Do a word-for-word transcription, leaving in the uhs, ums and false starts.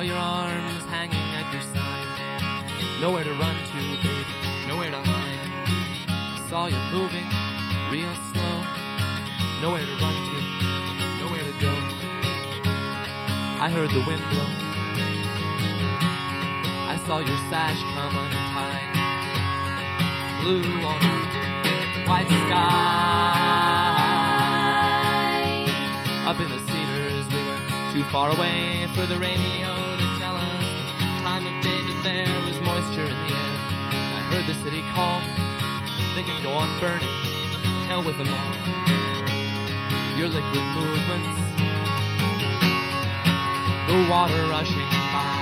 your arms hanging at your side. Nowhere to run to, baby, nowhere to hide. Saw you moving real slow. Nowhere to run to, nowhere to go. I heard the wind blow. I saw your sash come untied. Blue on a white sky. Up in the cedars, we were too far away for the radio to tell us the time of day that there was moisture in the air. I heard the city call, thinking go on burning, hell with them all. Your liquid movements, the water rushing